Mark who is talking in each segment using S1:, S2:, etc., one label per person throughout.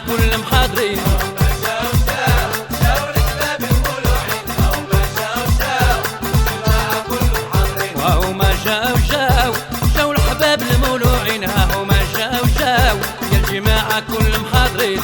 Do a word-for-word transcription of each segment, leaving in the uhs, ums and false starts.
S1: كل محاضرين وهما جاو جاو جاو الحباب المولوعين ها هما جاو جاو يا الجماعة كل محاضرين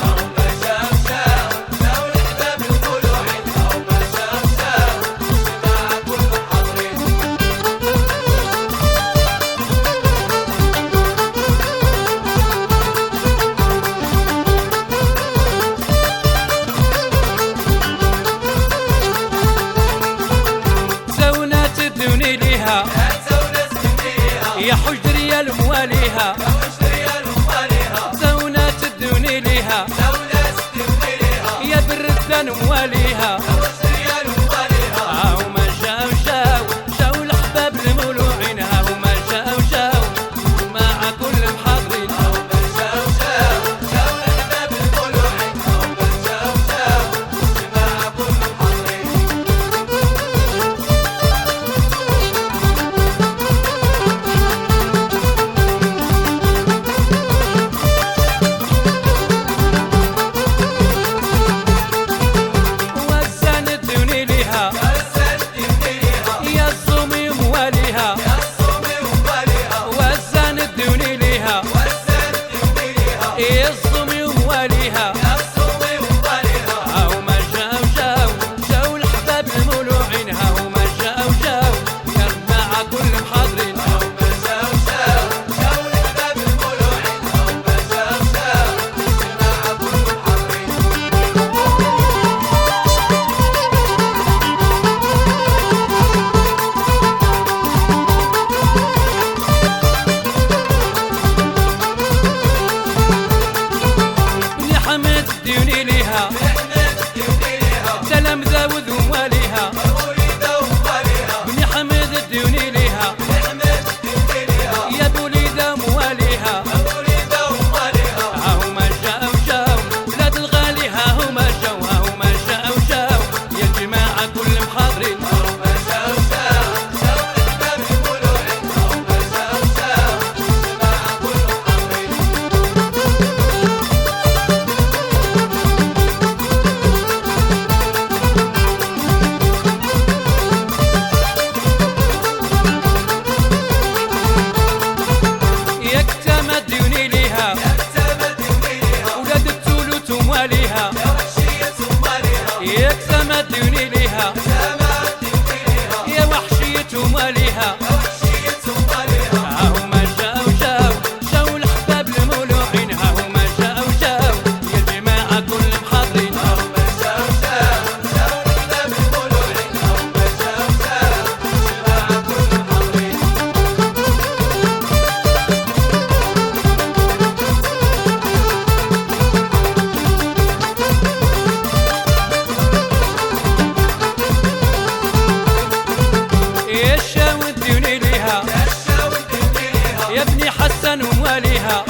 S1: يا حجر يا المواليها زونات تدوني ليها يا بردان مواليها هاهما جاو جاو جاو الأحباب المولوعين هاهما جاو جاو مع كل محاضرين الصومي ومواليها هاهما جاو جاو جاو الأحباب المولوعين هاهما جاو جاو يا جماعة كل محاضرين هاهما جاو جاو جاو الأحباب المولوعين هاهما جاو جاو يا جماعة كل ديوني ليها سلام ذاوذ ومواليها بني حمد ديوني ليها يا بوليدة مواليها هاهما جاو جاو بلاد الغالي هاهما جاو هاهما جاو جاو يا الجماعة كل محاضرين هاهما جاو جاو جاو الأحباب المولوعين هاهما جاو جاو الجماعة كل محاضرين ياك سما ديوني ليها يا وحشية وماليها هاهما جاو جاو جاو الأحباب المولوعين هاهما جاو جاو يا الجماعة كل محاضرين هاهما جاو جاو جاو الأحباب المولوعين هاهما جاو جاو يا الجماعة كل محاضرين يا ابني حسن ومواليها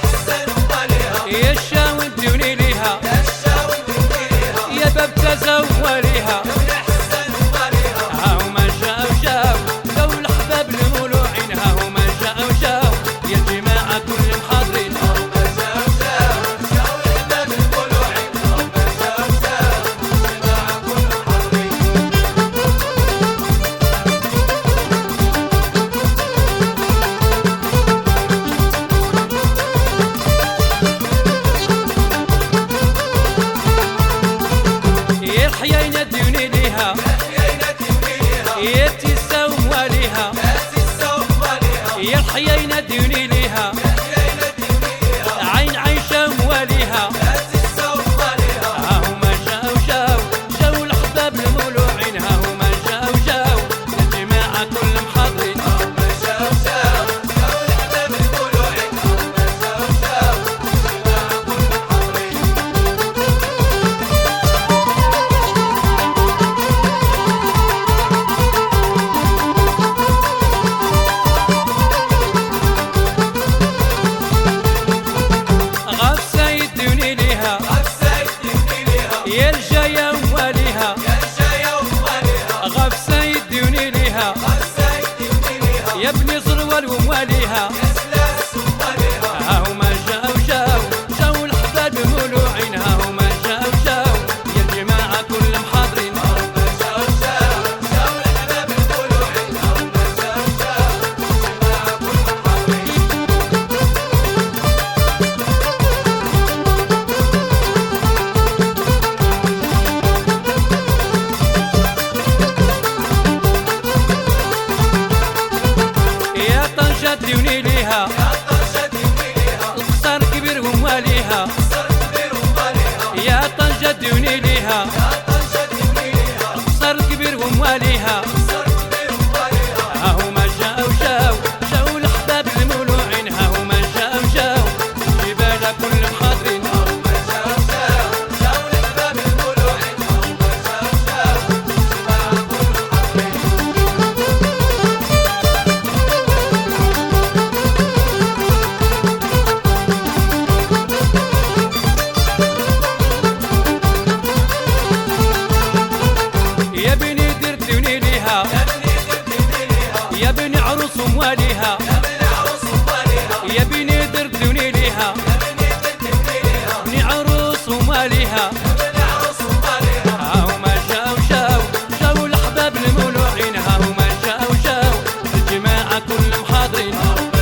S1: يا الشاوي ديوني ليها يا ببتزة ومواليها هاهما جاو جاو جاو الأحباب المولوعين هاهما جاو جاو يا الجماعة كل محاضرين هاهما جاو جاو جاو الأحباب المولوعين هاهما جاو جاو الجماعة كل محاضرين يا الحياين ديوني طنجة ديوني ليها القصر كبير ومواليها يا طنجة ديوني ليها القصر كبير ومواليها ها هما جاو جاو جاو الأحباب المولوعين ها هما جاو جاو جبال كل محاضرين يا بني دير ديوني ليها يا بني عروس ومواليها يا بني دير ديوني ليها بني عروس ومواليها ها هما جاو جاو جاو الأحباب المولوعين ها هما جاو جاو الجماعة كلهم حاضرين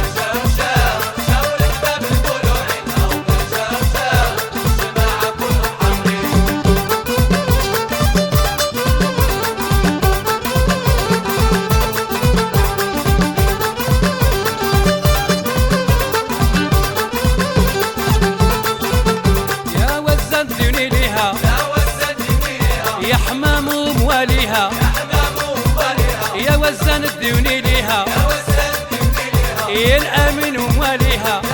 S1: يا حمام ومواليها يا وزان الديوني ليها يا الامين ومواليها